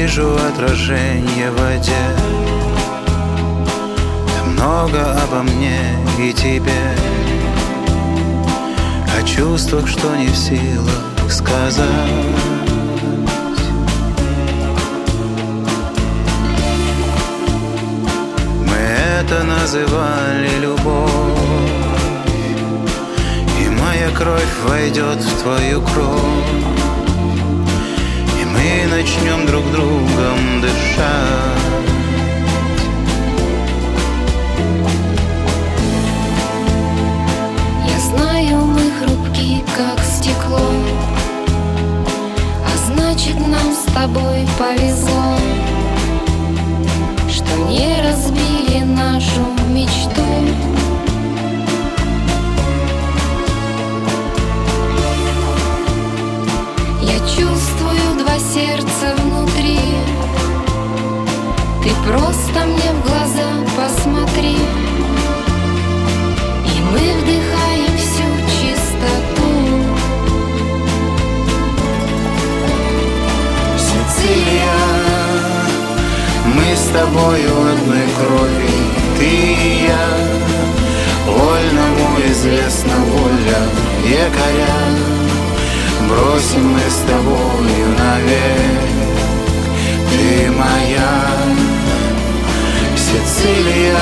вижу отражение в воде. Ты много обо мне и тебе, о чувствах, что не в силах сказать. Мы это называли любовь, и моя кровь войдет в твою кровь, и мы начнем друг другом дышать. Я знаю, мы хрупки, как стекло, а значит, нам с тобой повезло, что не разбили нашу мечту. Я чувствую два сердца внутри, ты просто мне в глаза посмотри, и мы вдыхаем всю чистоту. Сицилия, мы с тобою одной крови, ты и я. Вольному известна воля якоря, бросим мы с тобою навек. Ты моя Сицилия,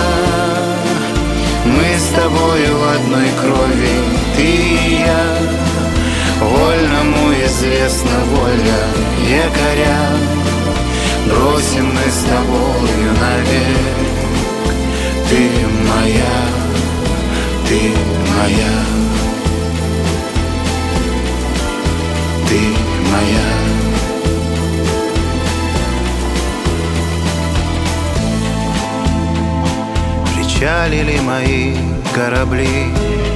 мы с тобою в одной крови, ты и я. Вольному известна воля якоря, бросим мы с тобою навек. Ты моя, ты моя, ты моя. Причалили мои корабли,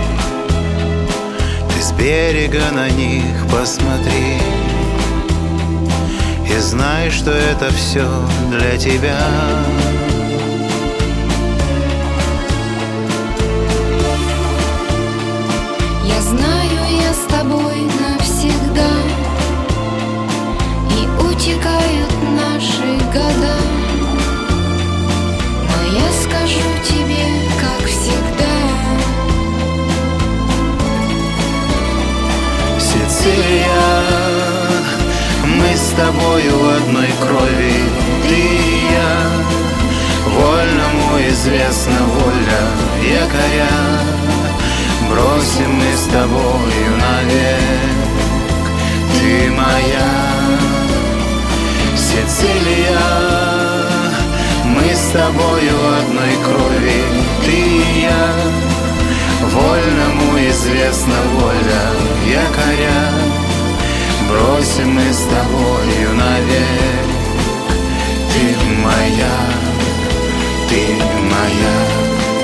ты с берега на них посмотри, и знай, что это все для тебя. Я знаю, я с тобой навсегда, и утекают наши года, но я скажу тебе, как всегда. Сицилия, мы с тобою в одной крови, ты и я. Вольному известна воля якоря, бросим мы с тобою навек. Ты моя Сицилия, мы с тобою в одной крови, ты и я. Вольному известна воля якоря, бросим мы с тобою навек. Ты моя, ты моя.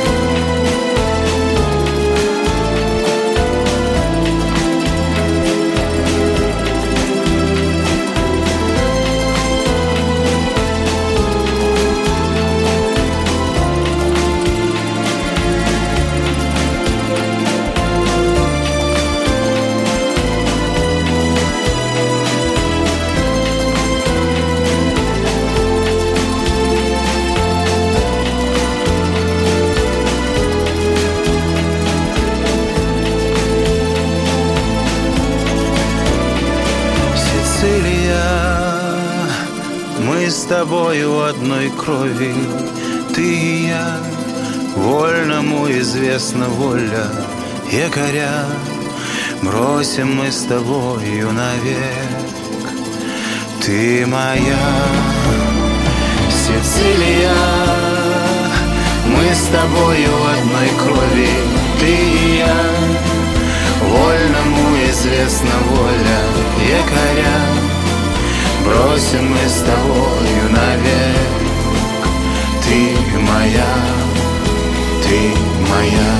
Мы с тобою одной крови, ты и я. Вольному известна воля якоря, бросим мы с тобою навек. Ты моя Сицилия, мы с тобою одной крови, ты и я. Вольному известна воля якоря, бросим мы с тобою навек. Ты моя, ты моя.